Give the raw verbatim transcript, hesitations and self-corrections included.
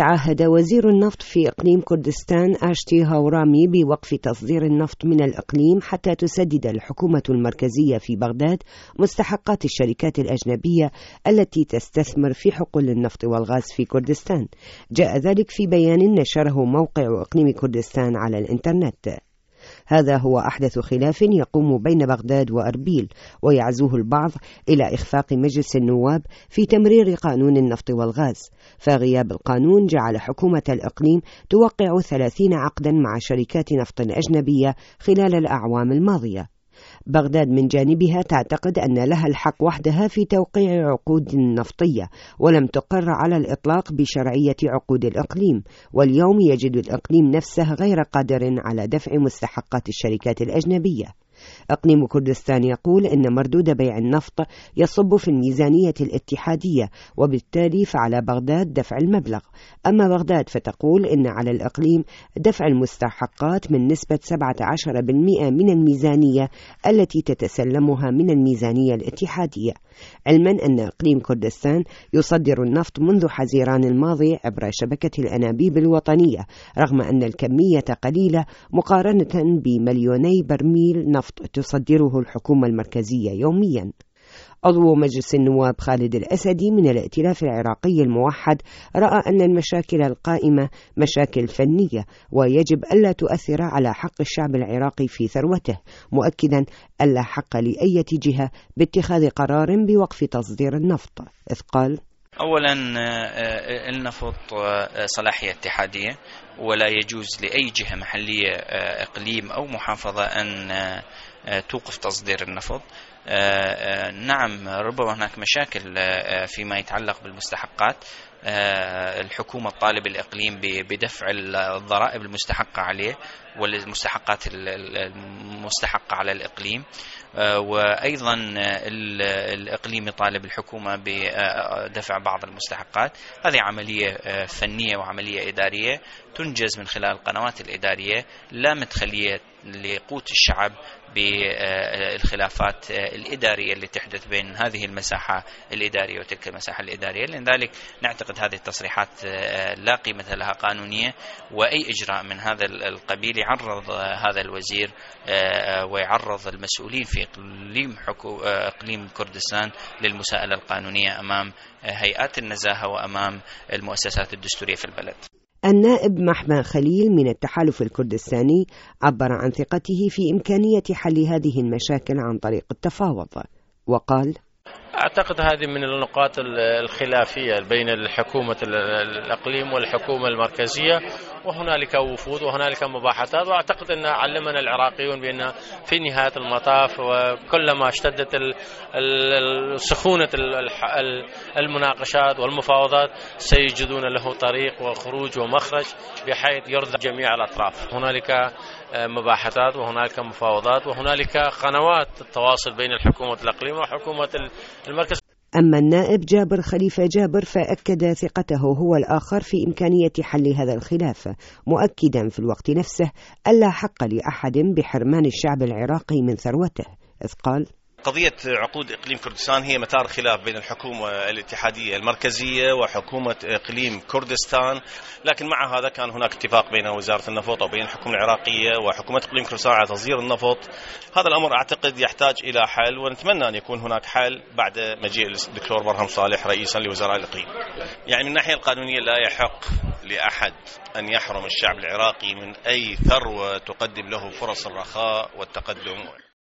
تعهد وزير النفط في إقليم كردستان آشتي هاورامي بوقف تصدير النفط من الإقليم حتى تسدد الحكومة المركزية في بغداد مستحقات الشركات الأجنبية التي تستثمر في حقول النفط والغاز في كردستان. جاء ذلك في بيان نشره موقع إقليم كردستان على الإنترنت. هذا هو أحدث خلاف يقوم بين بغداد وأربيل، ويعزوه البعض إلى إخفاق مجلس النواب في تمرير قانون النفط والغاز، فغياب القانون جعل حكومة الإقليم توقع ثلاثين عقدا مع شركات نفط أجنبية خلال الأعوام الماضية. بغداد من جانبها تعتقد أن لها الحق وحدها في توقيع عقود نفطية، ولم تقر على الإطلاق بشرعية عقود الإقليم، واليوم يجد الإقليم نفسه غير قادر على دفع مستحقات الشركات الأجنبية. إقليم كردستان يقول إن مردود بيع النفط يصب في الميزانية الاتحادية، وبالتالي فعلى بغداد دفع المبلغ. أما بغداد فتقول إن على الإقليم دفع المستحقات من نسبة سبعة عشر بالمئة من الميزانية التي تتسلمها من الميزانية الاتحادية، علما أن إقليم كردستان يصدر النفط منذ حزيران الماضي عبر شبكة الأنابيب الوطنية، رغم أن الكمية قليلة مقارنة بمليوني برميل نفط تصدره الحكومة المركزية يوميا. عضو مجلس النواب خالد الأسدي من الائتلاف العراقي الموحد رأى أن المشاكل القائمة مشاكل فنية ويجب ألا تؤثر على حق الشعب العراقي في ثروته، مؤكدا ألا حق لأي جهة باتخاذ قرار بوقف تصدير النفط، إذ قال: أولا النفط صلاحية اتحادية، ولا يجوز لأي جهة محلية إقليم أو محافظة أن توقف تصدير النفط. نعم، ربما هناك مشاكل فيما يتعلق بالمستحقات. الحكومة طالب الإقليم بدفع الضرائب المستحقة عليه والمستحقات المستحقة على الإقليم، وأيضا الإقليم يطالب الحكومة بدفع بعض المستحقات. هذه عملية فنية وعملية إدارية تنجز من خلال القنوات الإدارية، لا مدخلية لقوت الشعب بالخلافات الإدارية اللي تحدث بين هذه المساحة الإدارية وتلك المساحة الإدارية. لذلك نعتقد هذه التصريحات لا قيمة لها قانونية، وأي إجراء من هذا القبيل يعرض هذا الوزير ويعرض المسؤولين في إقليم إقليم كردستان للمساءلة القانونية أمام هيئات النزاهة وأمام المؤسسات الدستورية في البلد. النائب محمد خليل من التحالف الكردستاني عبر عن ثقته في إمكانية حل هذه المشاكل عن طريق التفاوض، وقال: أعتقد هذه من النقاط الخلافية بين الحكومة الإقليم والحكومة المركزية، وهنالك وفود وهنالك مباحثات، وأعتقد أن علمنا العراقيون بأن في نهاية المطاف وكلما اشتدت سخونة المناقشات والمفاوضات سيجدون له طريق وخروج ومخرج بحيث يرضى جميع الأطراف. هنالك مباحثات وهنالك مفاوضات وهنالك قنوات التواصل بين الحكومة الإقليم وحكومة المركز. أما النائب جابر خليفة جابر فأكد ثقته هو الآخر في إمكانية حل هذا الخلاف، مؤكدا في الوقت نفسه ألا حق لأحد بحرمان الشعب العراقي من ثروته، إذ قال: قضية عقود إقليم كردستان هي مثار خلاف بين الحكومة الاتحادية المركزية وحكومة إقليم كردستان، لكن مع هذا كان هناك اتفاق بين وزارة النفط وبين الحكومة العراقية وحكومة إقليم كردستان على تصدير النفط. هذا الأمر أعتقد يحتاج إلى حل، ونتمنى أن يكون هناك حل بعد مجيء الدكتور برهم صالح رئيسا لوزراء الإقليم. يعني من الناحية القانونية لا يحق لأحد أن يحرم الشعب العراقي من أي ثروة تقدم له فرص الرخاء والتقدم.